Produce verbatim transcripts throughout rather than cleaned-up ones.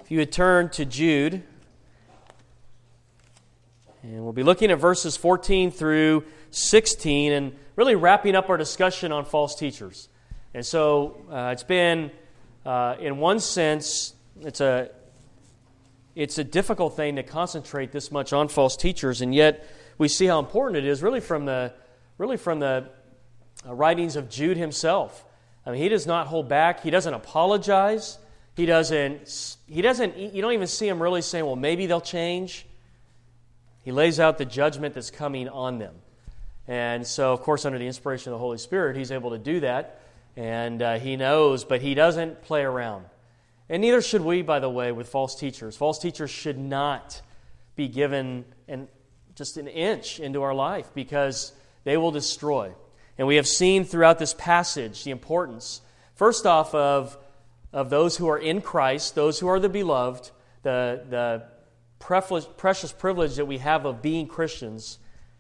If you would turn to Jude, and we'll be looking at verses fourteen through sixteen and really wrapping up our discussion on false teachers. And so uh, it's been, uh, in one sense, it's a it's a difficult thing to concentrate this much on false teachers, and yet we see how important it is really from the really from the uh, writings of Jude himself. I mean, he does not hold back. He doesn't apologize. He doesn't, he doesn't, you don't even see him really saying, well, maybe they'll change. He lays out the judgment that's coming on them. And so, of course, under the inspiration of the Holy Spirit, he's able to do that. And uh, he knows, but he doesn't play around. And neither should we, by the way, with false teachers. False teachers should not be given an, just an inch into our life because they will destroy. And we have seen throughout this passage the importance, first off, of of those who are in Christ, those who are the beloved, the, the precious privilege that we have of being Christians,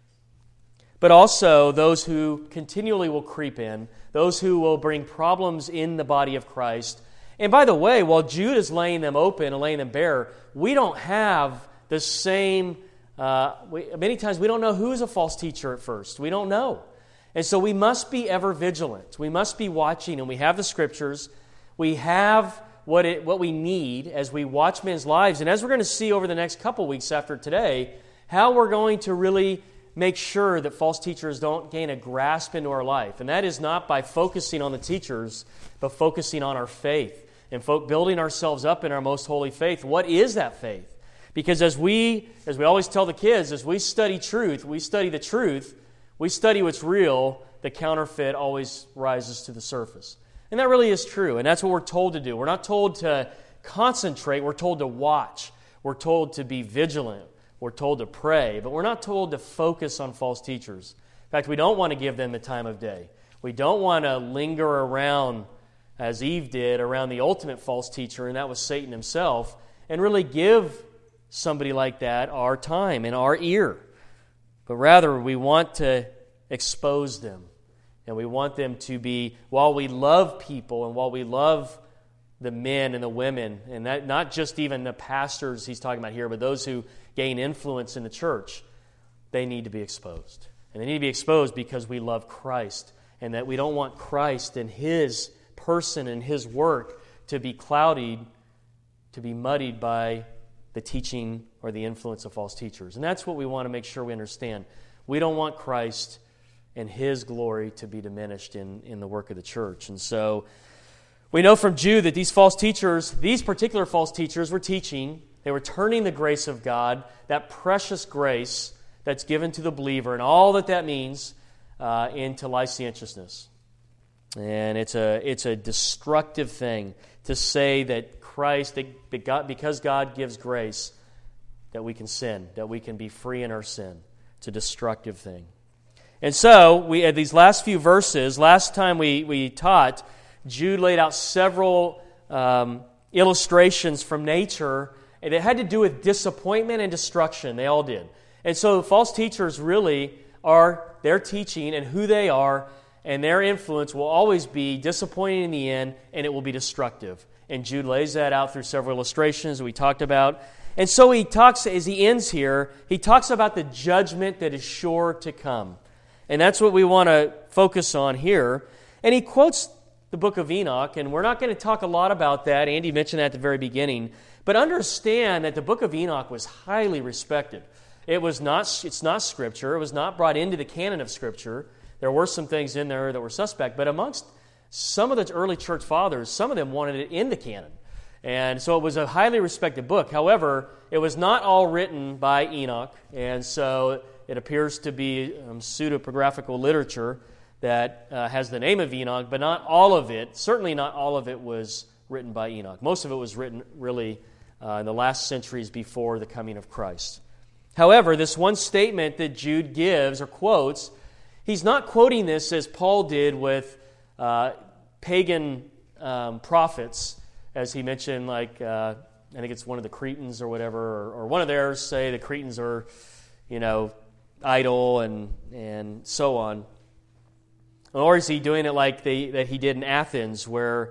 but also those who continually will creep in, those who will bring problems in the body of Christ. And by the way, while Jude is laying them open and laying them bare, we don't have the same, uh, we, many times we don't know who's a false teacher at first. We don't know. And so we must be ever vigilant. We must be watching, and we have the Scriptures. We have what it, what we need as we watch men's lives. And as we're going to see over the next couple weeks after today, how we're going to really make sure that false teachers don't gain a grasp into our life. And that is not by focusing on the teachers, but focusing on our faith and fo- building ourselves up in our most holy faith. What is that faith? Because as we, as we always tell the kids, as we study truth, we study the truth, we study what's real, the counterfeit always rises to the surface. And that really is true, and that's what we're told to do. We're not told to concentrate, we're told to watch. We're told to be vigilant. We're told to pray, but we're not told to focus on false teachers. In fact, we don't want to give them the time of day. We don't want to linger around, as Eve did, around the ultimate false teacher, and that was Satan himself, and really give somebody like that our time and our ear. But rather, we want to expose them. And we want them to be, while we love people and while we love the men and the women, and that not just even the pastors he's talking about here, but those who gain influence in the church, they need to be exposed. And they need to be exposed because we love Christ, and that we don't want Christ and His person and His work to be clouded, to be muddied by the teaching or the influence of false teachers. And that's what we want to make sure we understand. We don't want Christ and His glory to be diminished in, in the work of the church. And so we know from Jude that these false teachers, these particular false teachers were teaching, they were turning the grace of God, that precious grace that's given to the believer and all that that means, uh, into licentiousness. And it's a, it's a destructive thing to say that Christ, that God, because God gives grace, that we can sin, that we can be free in our sin. It's a destructive thing. And so, we had these last few verses, last time we, we taught, Jude laid out several um, illustrations from nature, and it had to do with disappointment and destruction. They all did. And so, false teachers really are their teaching and who they are, and their influence will always be disappointing in the end, and it will be destructive. And Jude lays that out through several illustrations that we talked about. And so he talks, as he ends here, he talks about the judgment that is sure to come. And that's what we want to focus on here. And he quotes the book of Enoch, and we're not going to talk a lot about that. Andy mentioned that at the very beginning. But understand that the book of Enoch was highly respected. It was not, it's not Scripture. It was not brought into the canon of Scripture. There were some things in there that were suspect. But amongst some of the early church fathers, some of them wanted it in the canon. And so it was a highly respected book. However, it was not all written by Enoch, and so it appears to be um, pseudepigraphical literature that uh, has the name of Enoch, but not all of it, certainly not all of it was written by Enoch. Most of it was written really uh, in the last centuries before the coming of Christ. However, this one statement that Jude gives or quotes, he's not quoting this as Paul did with uh, pagan um, prophets, as he mentioned, like, uh, I think it's one of the Cretans or whatever, or, or one of theirs say the Cretans are, you know, idle and and so on. Or is he doing it like they, that he did in Athens, where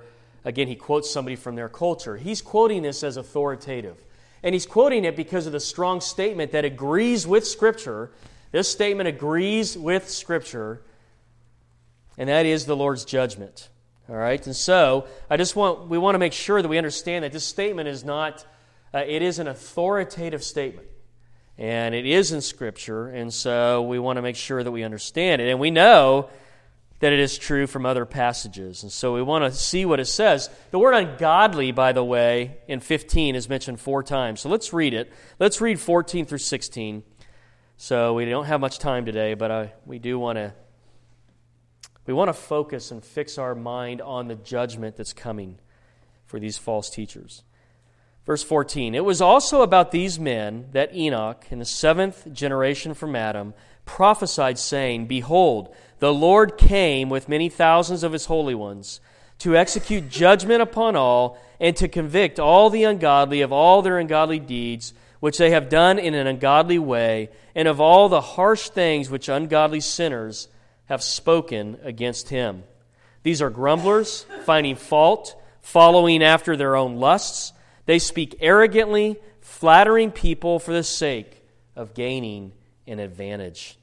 again, he quotes somebody from their culture. He's quoting this as authoritative. And he's quoting it because of the strong statement that agrees with Scripture. This statement agrees with Scripture, and that is the Lord's judgment. All right? And so, I just want, we want to make sure that we understand that this statement is not, uh, it is an authoritative statement. And it is in Scripture, and so we want to make sure that we understand it. And we know that it is true from other passages. And so we want to see what it says. The word ungodly, by the way, in fifteen is mentioned four times. So let's read it. Let's read fourteen through sixteen. So we don't have much time today, but I, we do want to we want to focus and fix our mind on the judgment that's coming for these false teachers. Verse fourteen, it was also about these men that Enoch, in the seventh generation from Adam, prophesied, saying, Behold, the Lord came with many thousands of his holy ones to execute judgment upon all and to convict all the ungodly of all their ungodly deeds, which they have done in an ungodly way, and of all the harsh things which ungodly sinners have spoken against him. These are grumblers, finding fault, following after their own lusts. They speak arrogantly, flattering people for the sake of gaining an advantage.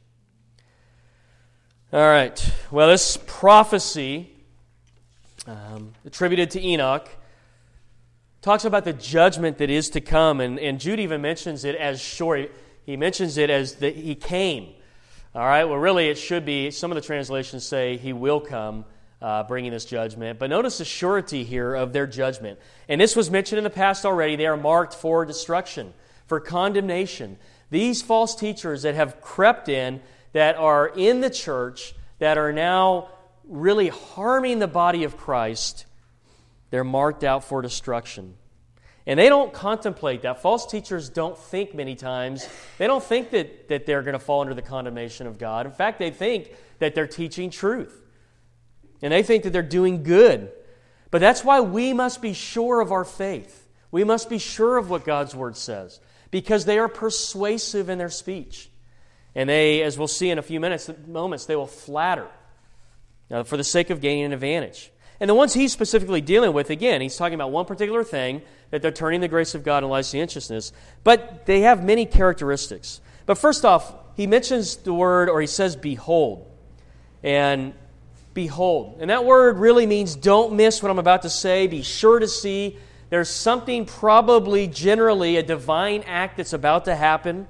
All right. Well, this prophecy um, attributed to Enoch talks about the judgment that is to come, and, and Jude even mentions it as short. He mentions it as that he came. All right. Well, really, it should be. Some of the translations say he will come, uh, bringing this judgment. But notice the surety here of their judgment. And this was mentioned in the past already. They are marked for destruction, for condemnation. These false teachers that have crept in, that are in the church, that are now really harming the body of Christ, they're marked out for destruction. And they don't contemplate that. False teachers don't think many times, they don't think that, that they're going to fall under the condemnation of God. In fact, they think that they're teaching truth. And they think that they're doing good. But that's why we must be sure of our faith. We must be sure of what God's Word says, because they are persuasive in their speech. And they, as we'll see in a few minutes, moments, they will flatter uh, for the sake of gaining an advantage. And the ones he's specifically dealing with, again, he's talking about one particular thing, that they're turning the grace of God and licentiousness, but they have many characteristics. But first off, he mentions the word, or he says, behold. And behold. And that word really means don't miss what I'm about to say. Be sure to see. There's something, probably generally a divine act that's about to happen.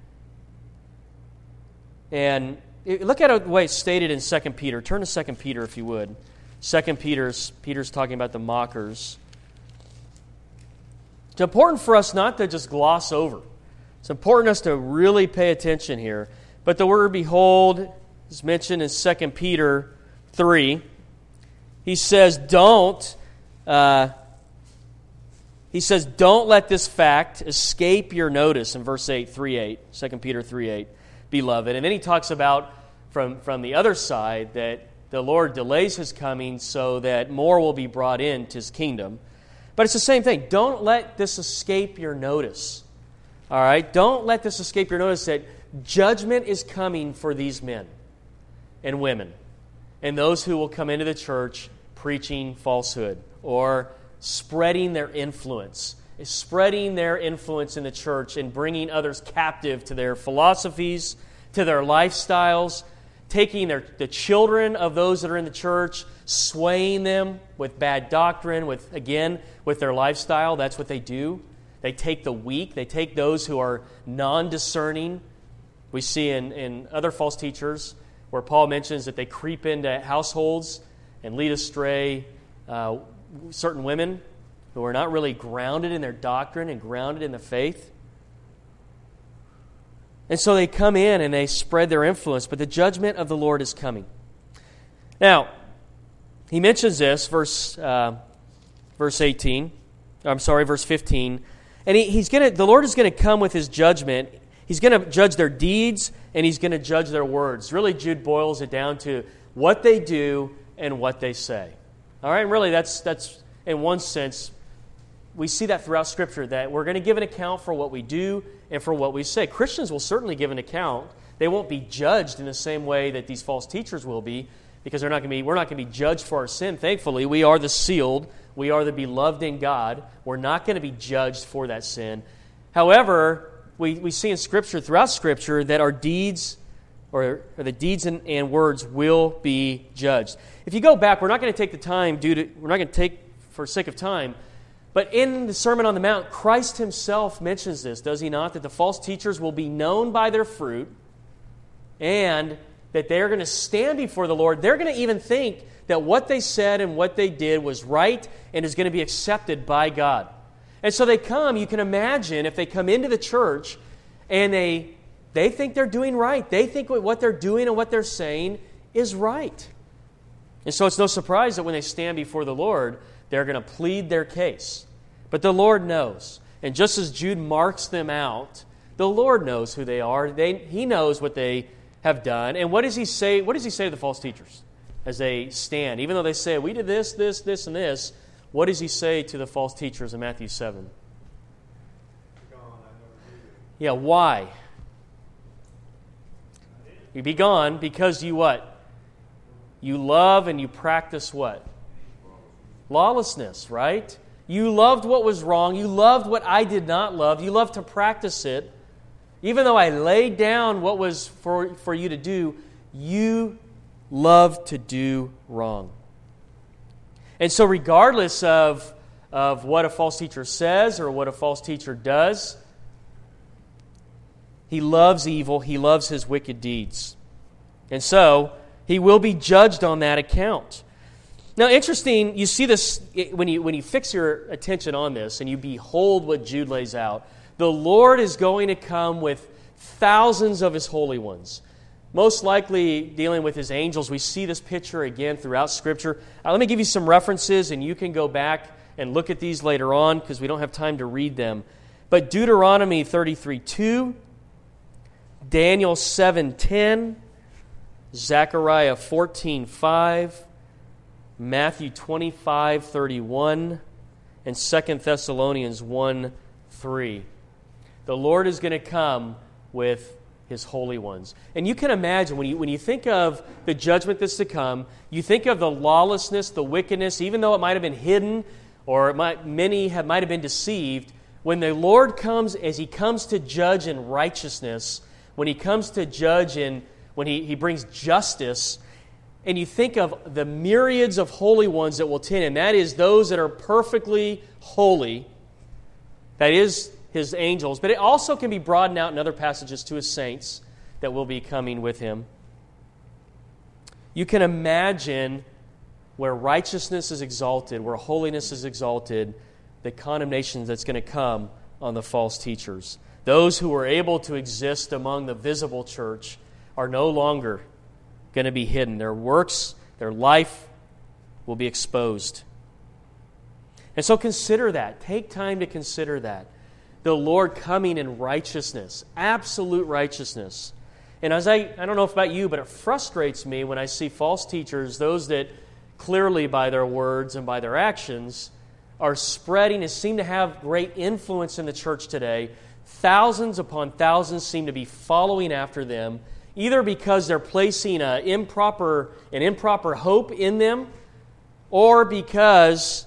And look at the way it's stated in Second Peter. Turn to Second Peter if you would. Second Peter's, Peter's talking about the mockers. It's important for us not to just gloss over. It's important for us to really pay attention here. But the word behold is mentioned in Second Peter three. He says, don't, uh, he says, don't let this fact escape your notice in verse eight, three eight, Second Peter three eight. Beloved. And then he talks about from, from the other side that the Lord delays his coming so that more will be brought into his kingdom. But it's the same thing. Don't let this escape your notice. All right? Don't let this escape your notice that judgment is coming for these men and women and those who will come into the church preaching falsehood or spreading their influence. Spreading their influence in the church and bringing others captive to their philosophies, to their lifestyles, taking their, the children of those that are in the church, swaying them with bad doctrine, with again, with their lifestyle. That's what they do. They take the weak. They take those who are non-discerning. We see in, in other false teachers where Paul mentions that they creep into households and lead astray uh, certain women who are not really grounded in their doctrine and grounded in the faith. And so they come in and they spread their influence, but the judgment of the Lord is coming. Now, he mentions this, verse uh, verse eighteen. I'm sorry, verse fifteen. And he, he's gonna. The Lord is going to come with his judgment. He's going to judge their deeds, and he's going to judge their words. Really, Jude boils it down to what they do and what they say. All right, and really, that's that's in one sense. We see that throughout Scripture, that we're going to give an account for what we do and for what we say. Christians will certainly give an account. They won't be judged in the same way that these false teachers will be, because they're not going to be, we're not going to be judged for our sin. Thankfully, we are the sealed. We are the beloved in God. We're not going to be judged for that sin. However, we, we see in Scripture, throughout Scripture, that our deeds, or, or the deeds and, and words will be judged. If you go back, we're not going to take the time due to, we're not going to take for sake of time, but in the Sermon on the Mount, Christ himself mentions this, does he not? That the false teachers will be known by their fruit, and that they're going to stand before the Lord. They're going to even think that what they said and what they did was right and is going to be accepted by God. And so they come, you can imagine, if they come into the church and they, they think they're doing right. They think what they're doing and what they're saying is right. And so it's no surprise that when they stand before the Lord, they're going to plead their case. But the Lord knows. And just as Jude marks them out, the Lord knows who they are. They, he knows what they have done. And what does he say? What does he say to the false teachers as they stand? Even though they say, we did this, this, this, and this, what does he say to the false teachers in Matthew seven? Yeah, why? You be gone because you what? You love and you practice what? Lawlessness, right? You loved what was wrong. You loved what I did not love. You loved to practice it. Even though I laid down what was for, for you to do, you loved to do wrong. And so regardless of, of what a false teacher says or what a false teacher does, he loves evil. He loves his wicked deeds. And so he will be judged on that account. Now, interesting, you see this when you when you fix your attention on this and you behold what Jude lays out. The Lord is going to come with thousands of his holy ones, most likely dealing with his angels. We see this picture again throughout Scripture. Uh, let me give you some references, and you can go back and look at these later on because we don't have time to read them. But Deuteronomy thirty-three two, Daniel seven ten, Zechariah fourteen five, Matthew twenty-five thirty-one, and Second Thessalonians one three. The Lord is going to come with his holy ones. And you can imagine, when you, when you think of the judgment that's to come, you think of the lawlessness, the wickedness, even though it might have been hidden, or it might, many have, might have been deceived. When the Lord comes, as he comes to judge in righteousness, when he comes to judge in, when he, he brings justice, and you think of the myriads of holy ones that will attend, and that is those that are perfectly holy, that is his angels, but it also can be broadened out in other passages to his saints that will be coming with him. You can imagine where righteousness is exalted, where holiness is exalted, the condemnation that's going to come on the false teachers. Those who were able to exist among the visible church are no longer going to be hidden. Their works, their life will be exposed. And so consider that. Take time to consider that. The Lord coming in righteousness, absolute righteousness. And as I, I don't know if about you, but it frustrates me when I see false teachers, those that clearly by their words and by their actions are spreading and seem to have great influence in the church today. Thousands upon thousands seem to be following after them, either because they're placing a improper, an improper hope in them, or because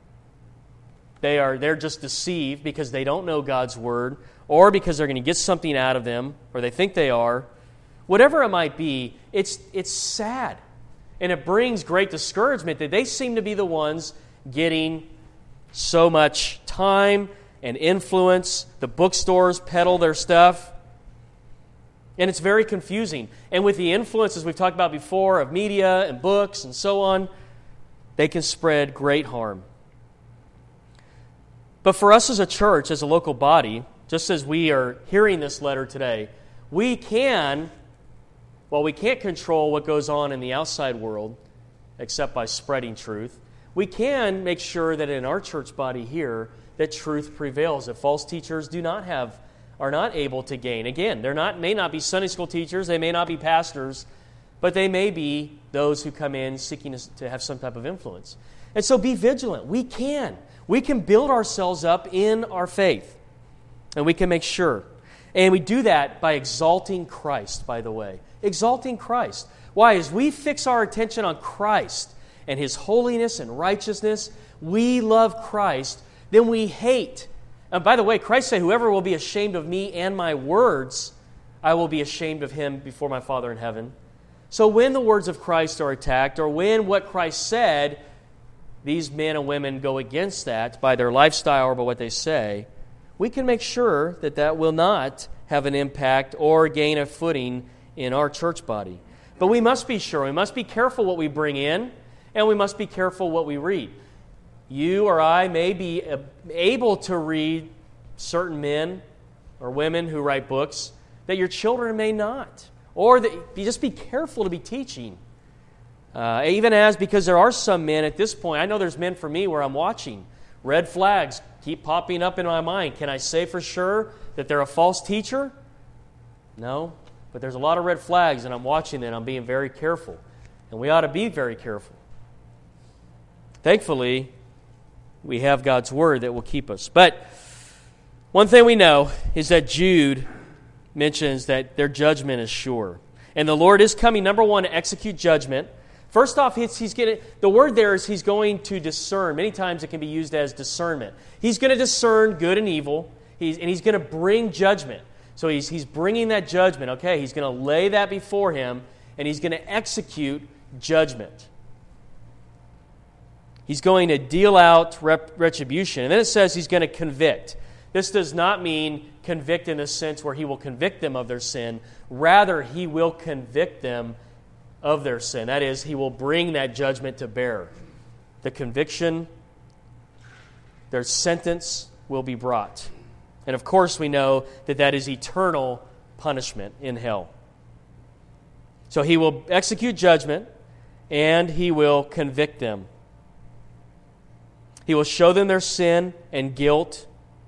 They are, they're just deceived because they don't know God's Word, or because they're going to get something out of them, or they think they are. Whatever it might be, it's, it's sad. And it brings great discouragement that they seem to be the ones getting so much time and influence. The bookstores peddle their stuff. And it's very confusing. And with the influences we've talked about before of media and books and so on, they can spread great harm. But for us as a church, as a local body, just as we are hearing this letter today, we can, well, we can't control what goes on in the outside world except by spreading truth. We can make sure that in our church body here, that truth prevails, that false teachers do not have, are not able to gain. Again, they're not, may not be Sunday school teachers, they may not be pastors, but they may be those who come in seeking to have some type of influence. And so be vigilant. We can. We can build ourselves up in our faith, and we can make sure. And we do that by exalting Christ, by the way. Exalting Christ. Why? As we fix our attention on Christ and His holiness and righteousness, we love Christ, then we hate. And by the way, Christ said, whoever will be ashamed of me and my words, I will be ashamed of him before my Father in heaven. So when the words of Christ are attacked, or when what Christ said, these men and women go against that by their lifestyle or by what they say, we can make sure that that will not have an impact or gain a footing in our church body. But we must be sure, we must be careful what we bring in, and we must be careful what we read. You or I may be able to read certain men or women who write books that your children may not. Or that you just be careful to be teaching. Uh, even as, because there are some men at this point, I know there's men for me where I'm watching. Red flags keep popping up in my mind. Can I say for sure that they're a false teacher? No. But there's a lot of red flags, and I'm watching them, and I'm being very careful. And we ought to be very careful. Thankfully, we have God's Word that will keep us. But one thing we know is that Jude mentions that their judgment is sure. And the Lord is coming, number one, to execute judgment. First off, he's, he's getting, the word there is He's going to discern. Many times it can be used as discernment. He's going to discern good and evil, he's, and He's going to bring judgment. So he's, he's bringing that judgment, okay? He's going to lay that before Him, and He's going to execute judgment. He's going to deal out rep- retribution. And then it says He's going to convict. This does not mean convict in the sense where He will convict them of their sin. Rather, He will convict them of their sin. That is, He will bring that judgment to bear. The conviction, their sentence will be brought. And of course, we know that that is eternal punishment in hell. So He will execute judgment, and He will convict them. He will show them their sin and guilt,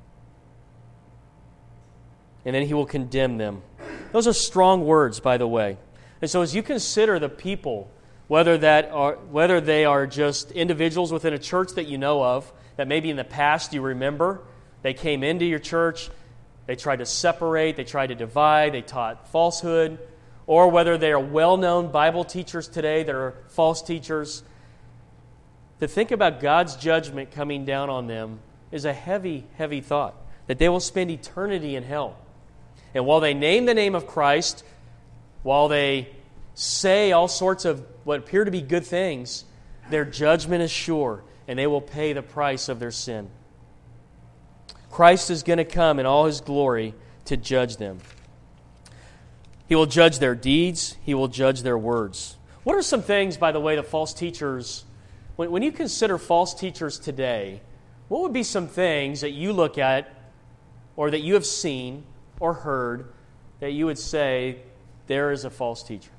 and then He will condemn them. Those are strong words, by the way. And so as you consider the people, whether that are whether they are just individuals within a church that you know of, that maybe in the past you remember, they came into your church, they tried to separate, they tried to divide, they taught falsehood, or whether they are well-known Bible teachers today that are false teachers, to think about God's judgment coming down on them is a heavy, heavy thought, that they will spend eternity in hell. And while they name the name of Christ, while they say all sorts of what appear to be good things, their judgment is sure, and they will pay the price of their sin. Christ is going to come in all His glory to judge them. He will judge their deeds. He will judge their words. What are some things, by the way, the false teachers, when, when you consider false teachers today, what would be some things that you look at or that you have seen or heard that you would say there is a false teacher?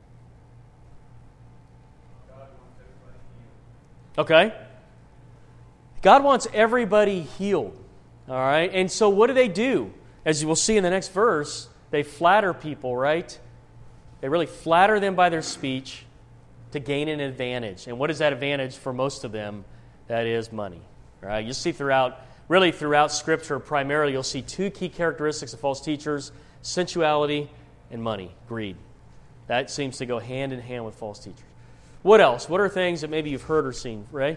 Okay. God wants everybody healed. All right. And so what do they do? As you will see in the next verse, they flatter people, right? They really flatter them by their speech to gain an advantage. And what is that advantage for most of them? That is money. Right? You'll see throughout, really throughout Scripture, primarily you'll see two key characteristics of false teachers: sensuality and money, greed. That seems to go hand in hand with false teachers. What else? What are things that maybe you've heard or seen, Ray?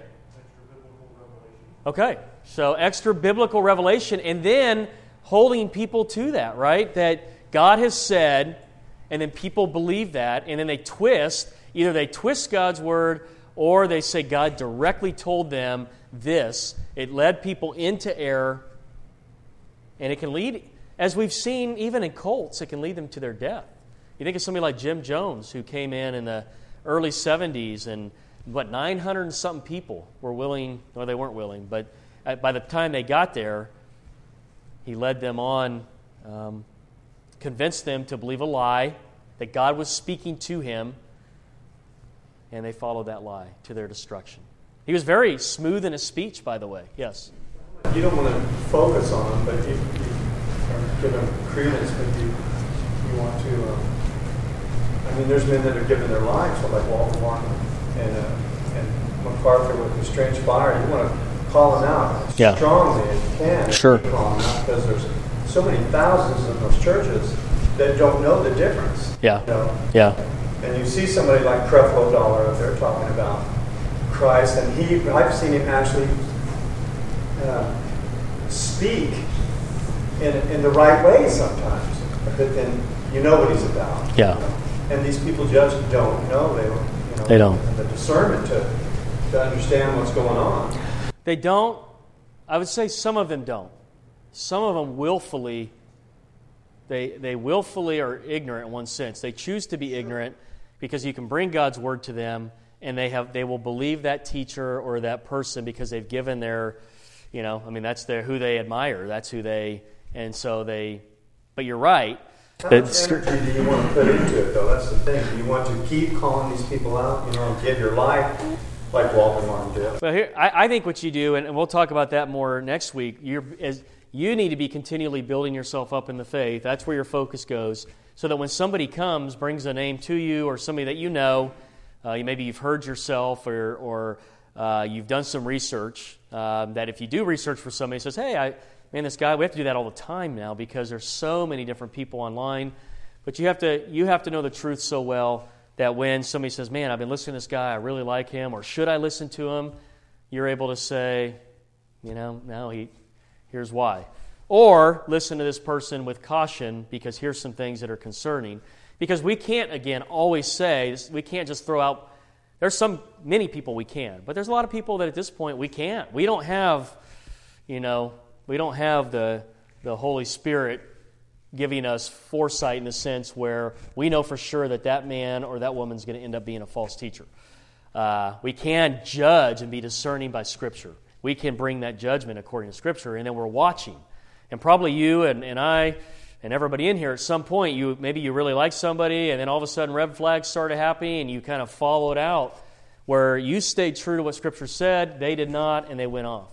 Okay, so extra biblical revelation, and then holding people to that, right? That God has said, and then people believe that, and then they twist. Either they twist God's word, or they say God directly told them this. It led people into error, and it can lead, as we've seen even in cults, it can lead them to their death. You think of somebody like Jim Jones, who came in in the early seventies, and what, nine hundred and something people were willing, or they weren't willing, but by the time they got there, he led them on, um, convinced them to believe a lie, that God was speaking to him, and they followed that lie to their destruction. He was very smooth in his speech, by the way. Yes? You don't want to focus on him, but you, you or give him credence, but you, you want to... Um, I mean, there's men that are giving their lives, so like Walter Martin and, uh, and MacArthur with the strange fire. You want to call them out yeah. strongly as you can. Sure. Call them out, because there's so many thousands of those churches that don't know the difference. Yeah. You know? Yeah. and you see somebody like Creflo Dollar up there talking about Christ, and he, I've seen him actually uh, speak in, in the right way sometimes, but then you know what he's about. Yeah. You know? And these people just don't know. They don't. You know, They don't. And the discernment to, to understand what's going on. They don't. I would say some of them don't. Some of them willfully, they they willfully are ignorant in one sense. They choose to be ignorant because you can bring God's word to them, and they have they will believe that teacher or that person because they've given their, you know, I mean that's their who they admire. That's who they, and so they. But you're right. How much energy do you want to put into it, though? That's the thing. Do you want to keep calling these people out, you know, give your life like Walter Martin did? Well, here, I, I think what you do, and, and we'll talk about that more next week, you're, is you need to be continually building yourself up in the faith. That's where your focus goes, so that when somebody comes, brings a name to you, or somebody that you know, uh, maybe you've heard yourself, or, or uh, you've done some research, uh, that if you do research for somebody, says, hey, I... Man, this guy, we have to do that all the time now because there's so many different people online. But you have to you have to know the truth so well that when somebody says, man, I've been listening to this guy, I really like him, or should I listen to him? You're able to say, you know, no, he, here's why. Or listen to this person with caution because here's some things that are concerning. Because we can't, again, always say, we can't just throw out, there's some, many people we can, but there's a lot of people that at this point we can't. We don't have, you know, We don't have the the Holy Spirit giving us foresight in the sense where we know for sure that that man or that woman is going to end up being a false teacher. Uh, we can judge and be discerning by Scripture. We can bring that judgment according to Scripture, and then we're watching. And probably you and, and I and everybody in here at some point, you maybe you really like somebody, and then all of a sudden red flags started happening, and you kind of followed out where you stayed true to what Scripture said, they did not, and they went off.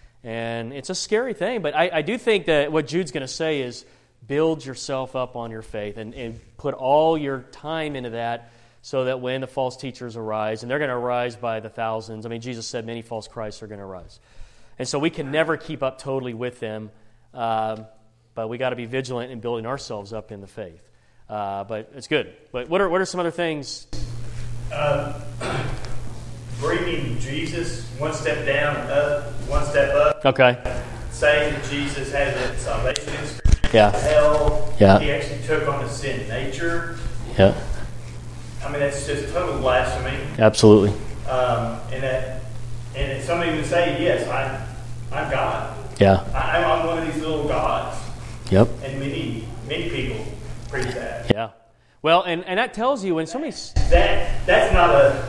And it's a scary thing, but I, I do think that what Jude's going to say is build yourself up on your faith and, and put all your time into that so that when the false teachers arise, and they're going to arise by the thousands. I mean, Jesus said many false Christs are going to arise. And so we can never keep up totally with them, um, but we got to be vigilant in building ourselves up in the faith. Uh, but it's good. But what are what are some other things? Uh, bringing Jesus one step down and up, one step up. Okay. Saying that Jesus has a salvation in Scripture, Yeah. hell. Yeah. He actually took on the sin nature. Yeah. I mean, that's just total blasphemy. Absolutely. Um, and that, and if somebody would say, "Yes, I, I'm God. Yeah. I, I'm one of these little gods." Yep. And many, many people preach that. Yeah. Well, and, and that tells you when somebody's That that's not a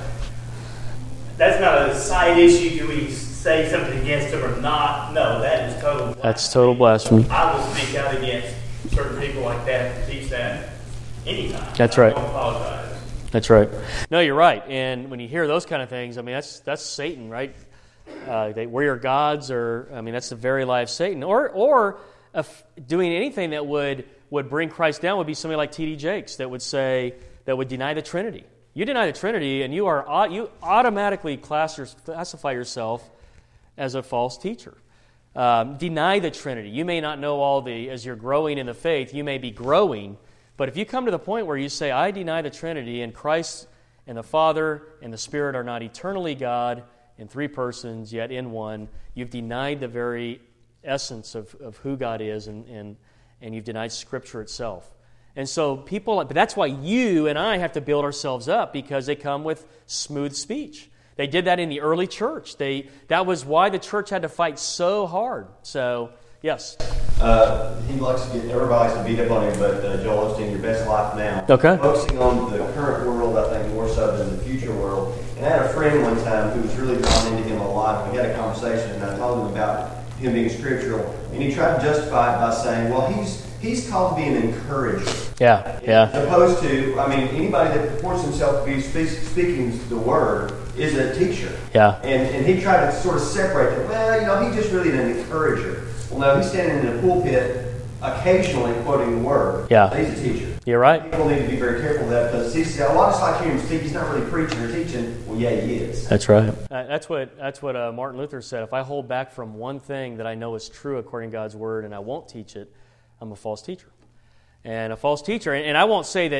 that's not a side issue. Do we say something against them or not? No, that is total blasphemy. That's total blasphemy. I will speak out against certain people like that and teach that anytime. That's I right. don't apologize. That's right. No, you're right. And when you hear those kind of things, I mean, that's that's Satan, right? Uh, they, we're your gods, or I mean, that's the very lie of Satan. Or or if doing anything that would would bring Christ down would be somebody like T D Jakes that would say that would deny the Trinity. You deny the Trinity, and you are you automatically class your, classify yourself as a false teacher. Um, deny the Trinity. You may not know all the as you're growing in the faith. You may be growing. But if you come to the point where you say, I deny the Trinity, and Christ and the Father and the Spirit are not eternally God in three persons, yet in one, you've denied the very essence of, of who God is, and, and, and you've denied Scripture itself. And so people, but that's why you and I have to build ourselves up, because they come with smooth speech. They did that in the early church. They That was why the church had to fight so hard. So, yes. Uh, he likes to get everybody likes to beat up on him, but uh, Joel Osteen, Your Best Life Now. Okay. Focusing on the current world, I think, more so than the future world. And I had a friend one time who was really drawn into him a lot. We had a conversation, and I told him about him being scriptural. And he tried to justify it by saying, well, he's he's called to be an encourager. Yeah, yeah. As opposed to, I mean, anybody that purports himself to be speak, speaking the word is a teacher. Yeah. And and he tried to sort of separate them. Well, you know, he's just really an encourager. Well, no, he's standing in a pulpit, occasionally quoting the word. Yeah. But he's a teacher. You're right. People need to be very careful of that, because he's, a lot of like hearing him speak, he's not really preaching or teaching. Well, yeah, he is. That's right. Uh, that's what that's what uh, Martin Luther said. If I hold back from one thing that I know is true according to God's word, and I won't teach it, I'm a false teacher. And a false teacher, and, and I won't say that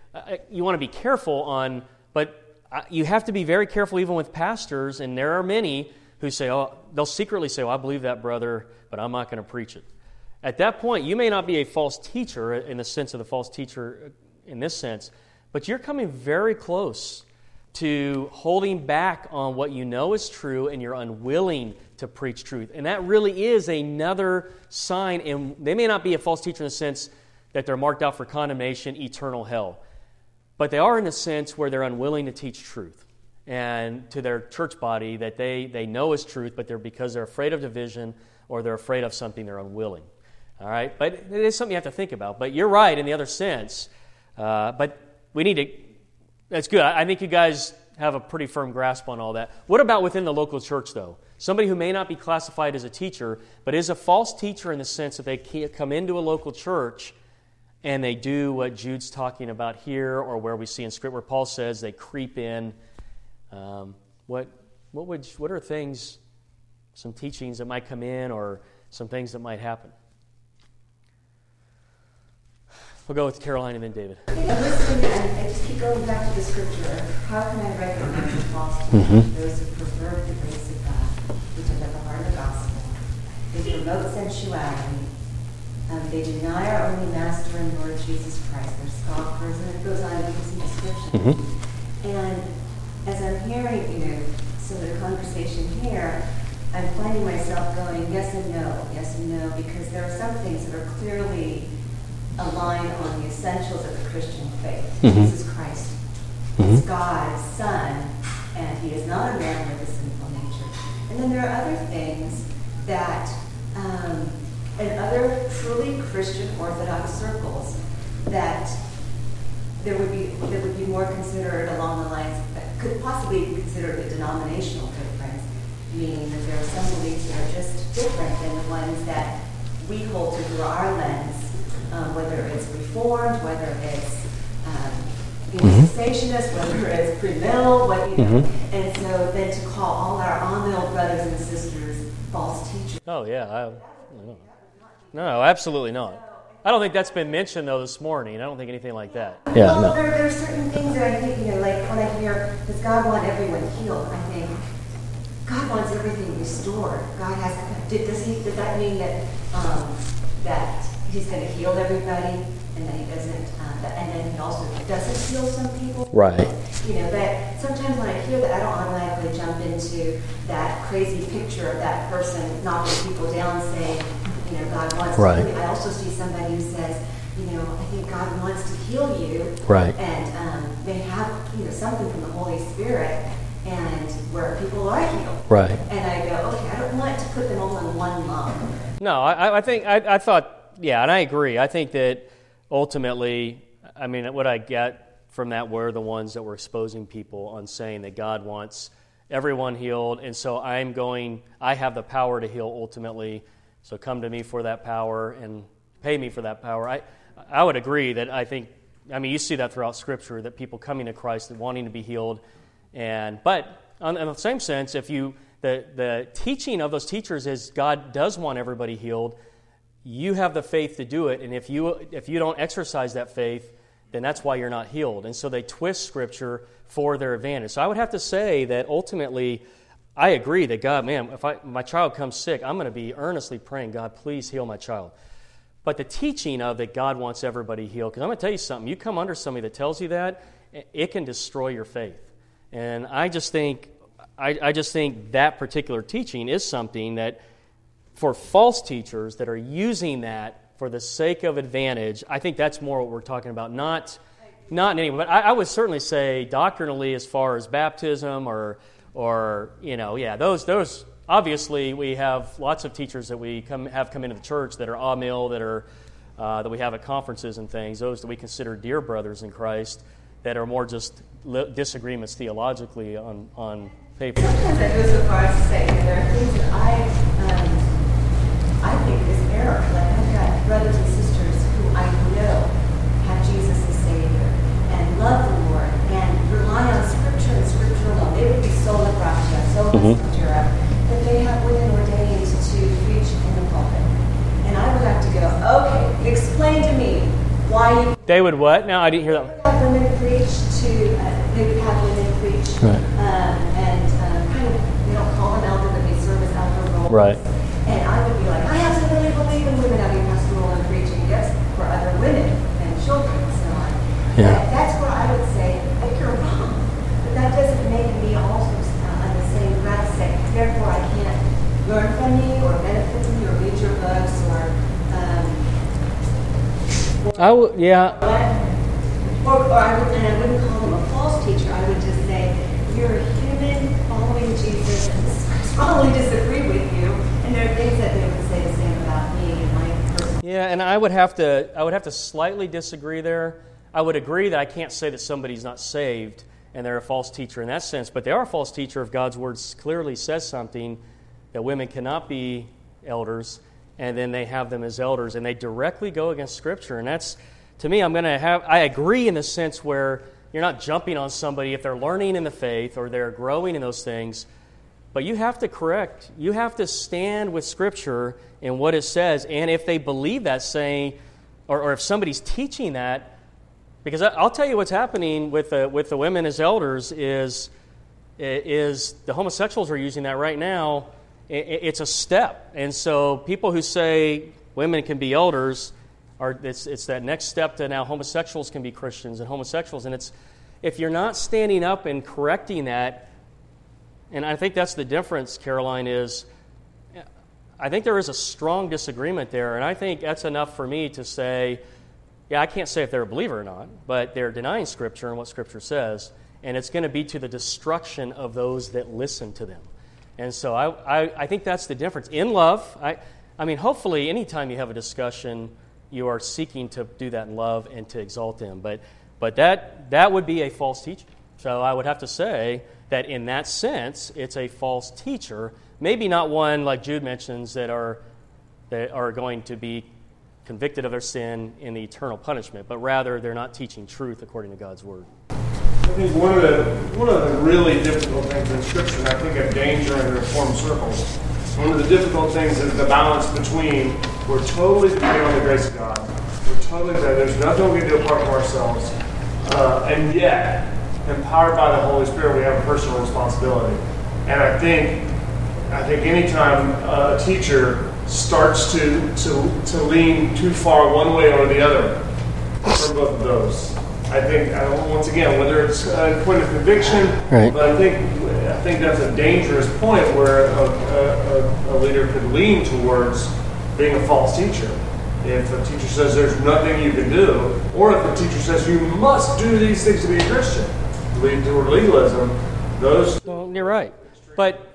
uh, you want to be careful on, but uh, you have to be very careful even with pastors, and there are many who say, oh, they'll secretly say, well, I believe that, brother, but I'm not going to preach it. At that point, you may not be a false teacher in the sense of the false teacher in this sense, but you're coming very close to holding back on what you know is true, and you're unwilling to preach truth. And that really is another sign, and they may not be a false teacher in the sense that they're marked out for condemnation, eternal hell, but they are in a sense where they're unwilling to teach truth and to their church body that they, they know is truth, but they're because they're afraid of division or they're afraid of something, they're unwilling. All right? But it is something you have to think about. But you're right in the other sense. Uh, but we need to, that's good. I, I think you guys have a pretty firm grasp on all that. What about within the local church, though? Somebody who may not be classified as a teacher, but is a false teacher in the sense that they can't come into a local church and they do what Jude's talking about here, or where we see in Scripture, where Paul says they creep in. Um, what what would what are things, some teachings that might come in, or some things that might happen? We'll go with Caroline and then David. I think I'm listening, and I just keep going back to the Scripture. How can I recognize the false teachers? Mm-hmm. Those who pervert the grace of God, who take up the heart of the gospel. They promote sensuality. Um, they deny our only Master and Lord Jesus Christ. They're scoffers, and it goes on to give some description. Mm-hmm. And as I'm hearing, you know, some of the conversation here, I'm finding myself going yes and no, yes and no, because there are some things that are clearly aligned on the essentials of the Christian faith. Mm-hmm. Jesus Christ mm-hmm. is God's Son, and He is not a man with a sinful nature. And then there are other things that um, in other truly Christian Orthodox circles that there would be that would be more considered along the lines that could possibly be considered a denominational difference, meaning that there are some beliefs that are just different than the ones that we hold to through our lens, um, whether it's Reformed, whether it's um, you know, mm-hmm. cessationist, whether it's premill, what you know, mm-hmm. and so then to call all our on-mill brothers and sisters false teachers. Oh yeah, I, I no, no, absolutely not. I don't think that's been mentioned, though, this morning. I don't think anything like that. Yeah, well, no. there, there are certain things that I think, you know, like when I hear, does God want everyone healed? I think, God wants everything restored. God has, did, does he, does that mean that um, that He's going to heal everybody, and that He doesn't, uh, and then He also doesn't heal some people? Right. You know, but sometimes when I hear that, I don't automatically jump into that crazy picture of that person knocking people down saying, you know, God wants right. to heal you. I also see somebody who says, you know, I think God wants to heal you. Right. And um, they have, you know, something from the Holy Spirit, and where people are healed. Right. And I go, okay, I don't want to put them all in one lump. No, I, I think, I, I thought, yeah, and I agree. I think that ultimately, I mean, what I get from that were the ones that were exposing people on saying that God wants everyone healed, and so I'm going, I have the power to heal ultimately. So come to me for that power and pay me for that power. I I would agree that I think, I mean, you see that throughout Scripture, that people coming to Christ and wanting to be healed. And But on, in the same sense, if you the, the teaching of those teachers is God does want everybody healed, you have the faith to do it. And if you if you don't exercise that faith, then that's why you're not healed. And so they twist Scripture for their advantage. So I would have to say that ultimately, I agree that God, man, if I, my child comes sick, I'm going to be earnestly praying, God, please heal my child. But the teaching of that God wants everybody healed, because I'm going to tell you something, you come under somebody that tells you that, it can destroy your faith. And I just think, I, I just think that particular teaching is something that, for false teachers that are using that for the sake of advantage, I think that's more what we're talking about, not, not in any way. But I, I would certainly say doctrinally, as far as baptism or Or, you know, yeah, those, those obviously we have lots of teachers that we come have come into the church that are amil, that are uh, that we have at conferences and things, those that we consider dear brothers in Christ, that are more just li- disagreements theologically on, on paper. Sometimes I go so far as to say that there are things that I, um, I think is error. Like I've got brothers and sisters who I know have Jesus as Savior and love the Lord and rely on Scripture and Scripture alone. They would be sola gratia, sola mm-hmm. scriptura, but they have women ordained to preach in the pulpit. And I would have to go, okay, explain to me why you... They would what? No, I didn't hear that one. have women preach to, uh, they would have women preach, Right. um, and um, kind of, we don't call them elder, but they serve as elder roles. Right. And I would be like, I absolutely believe in women having pastoral and preaching gifts for other women and children and so on. Yeah. That, that's where I would say, I think you're wrong. But that doesn't make me also uh, on the same breath say, therefore I can't learn from you or benefit from you or read your books or, um, I w- yeah. or, or I would, and I wouldn't call them a false teacher. I would just say, you're a human following Jesus and I strongly disagree with you. And there are things that they would say the same about me and my personal. Yeah, and I would have to I would have to slightly disagree there. I would agree that I can't say that somebody's not saved and they're a false teacher in that sense, but they are a false teacher if God's word clearly says something that women cannot be elders, and then they have them as elders, and they directly go against Scripture. And that's, to me, I'm going to have, I agree in the sense where you're not jumping on somebody if they're learning in the faith or they're growing in those things, but you have to correct, you have to stand with Scripture and what it says, and if they believe that saying, or, or if somebody's teaching that, because I'll tell you what's happening with the, with the women as elders is, is the homosexuals are using that right now. It's a step. And so people who say women can be elders, are it's, it's that next step to now homosexuals can be Christians and homosexuals. And it's if you're not standing up and correcting that, and I think that's the difference, Caroline, is I think there is a strong disagreement there. And I think that's enough for me to say, yeah, I can't say if they're a believer or not, but they're denying Scripture and what Scripture says. And it's going to be to the destruction of those that listen to them. And so I, I, I think that's the difference. In love, I, I mean, hopefully anytime you have a discussion, you are seeking to do that in love and to exalt them. But but that that would be a false teacher. So I would have to say that in that sense, it's a false teacher. Maybe not one like Jude mentions that are that are going to be convicted of their sin in the eternal punishment, but rather they're not teaching truth according to God's word. I think one of the one of the really difficult things in Scripture, and I think a danger in Reformed circles, one of the difficult things is the balance between we're totally dependent on the grace of God. We're totally there. There's nothing we can do apart from ourselves. Uh, and yet, empowered by the Holy Spirit, we have a personal responsibility. And I think I think anytime a teacher starts to, to, to lean too far one way or the other for both of those, I think, I don't, once again, whether it's a point of conviction, right. but I think I think that's a dangerous point where a, a, a leader could lean towards being a false teacher. If a teacher says there's nothing you can do, or if a teacher says you must do these things to be a Christian, lead toward legalism, those... Well, you're right. But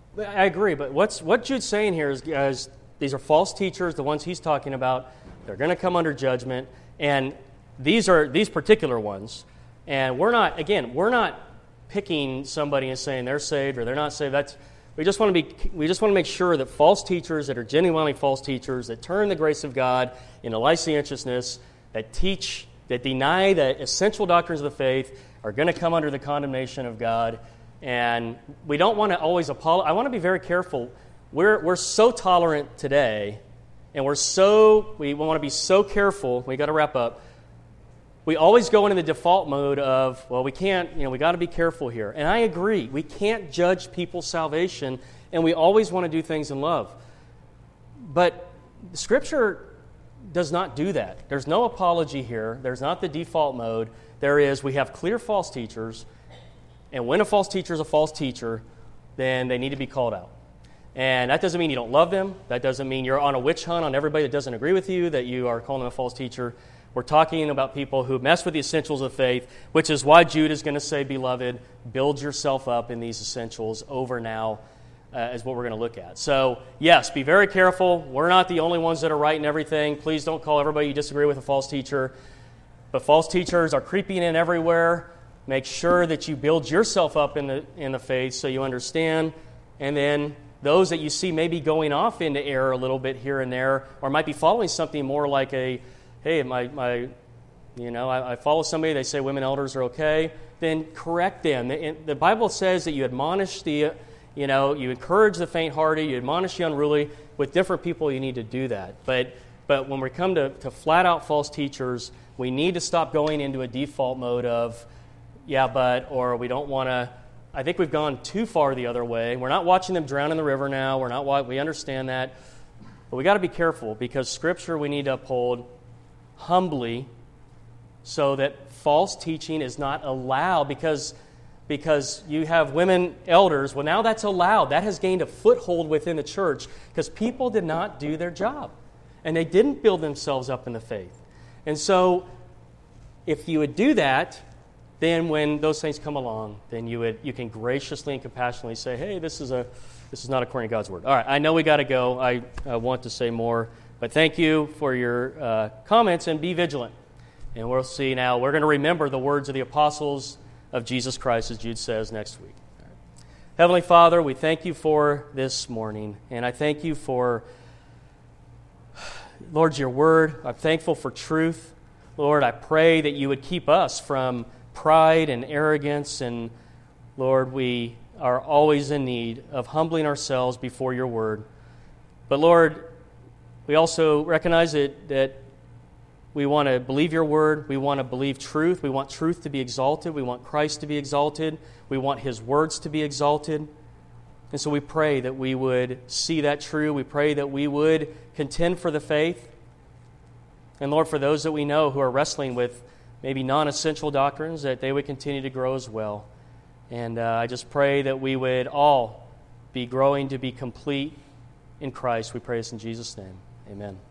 I agree, but what's what Jude's saying here is, is these are false teachers, the ones he's talking about. They're going to come under judgment, and These are these particular ones, and we're not, again, we're not picking somebody and saying they're saved or they're not saved. That's we just want to be we just want to make sure that false teachers that are genuinely false teachers that turn the grace of God into licentiousness, that teach, that deny the essential doctrines of the faith, are going to come under the condemnation of God. And we don't want to always apologize. I want to be very careful. We're we're so tolerant today, and we're so we want to be so careful. We got to wrap up. We always go into the default mode of, well, we can't, you know, we got to be careful here. And I agree. We can't judge people's salvation, and we always want to do things in love. But Scripture does not do that. There's no apology here. There's not the default mode. There is, we have clear false teachers, and when a false teacher is a false teacher, then they need to be called out. And that doesn't mean you don't love them. That doesn't mean you're on a witch hunt on everybody that doesn't agree with you, that you are calling them a false teacher. We're talking about people who mess with the essentials of faith, which is why Jude is going to say, beloved, build yourself up in these essentials over now, uh, is what we're going to look at. So, yes, be very careful. We're not the only ones that are right in everything. Please don't call everybody you disagree with a false teacher. But false teachers are creeping in everywhere. Make sure that you build yourself up in the in the faith so you understand. And then those that you see maybe going off into error a little bit here and there, or might be following something more like a, hey, my, my you know, I, I follow somebody, they say women elders are okay, then correct them. The, the Bible says that you admonish the, you know, you encourage the faint-hearted, you admonish the unruly. With different people, you need to do that. But But when we come to, to flat-out false teachers, we need to stop going into a default mode of, yeah, but, or we don't want to. I think we've gone too far the other way. We're not watching them drown in the river now. We're not. We understand that. But we got to be careful, because Scripture we need to uphold humbly so that false teaching is not allowed, because, because you have women elders. Well, now that's allowed. That has gained a foothold within the church because people did not do their job. And they didn't build themselves up in the faith. And so if you would do that, then when those things come along, then you would you can graciously and compassionately say, hey, this is a this is not according to God's word. All right, I know we got to go. I uh, want to say more, but thank you for your uh, comments, and be vigilant. And we'll see now. We're going to remember the words of the apostles of Jesus Christ, as Jude says, next week. All right. Heavenly Father, we thank you for this morning, and I thank you for, Lord, your word. I'm thankful for truth. Lord, I pray that you would keep us from pride and arrogance, and Lord, we are always in need of humbling ourselves before your word. But Lord, we also recognize that, that we want to believe your word. We want to believe truth. We want truth to be exalted. We want Christ to be exalted. We want his words to be exalted. And so we pray that we would see that true. We pray that we would contend for the faith. And Lord, for those that we know who are wrestling with maybe non-essential doctrines, that they would continue to grow as well. And uh, I just pray that we would all be growing to be complete in Christ. We pray this in Jesus' name. Amen.